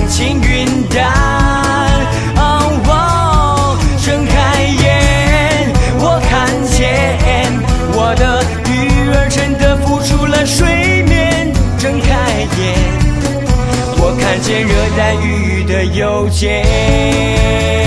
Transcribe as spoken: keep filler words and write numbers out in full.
情云淡。哦哦，睁开眼，我看见我的女儿真的浮出了水面。睁开眼，我看见热带雨的邮件。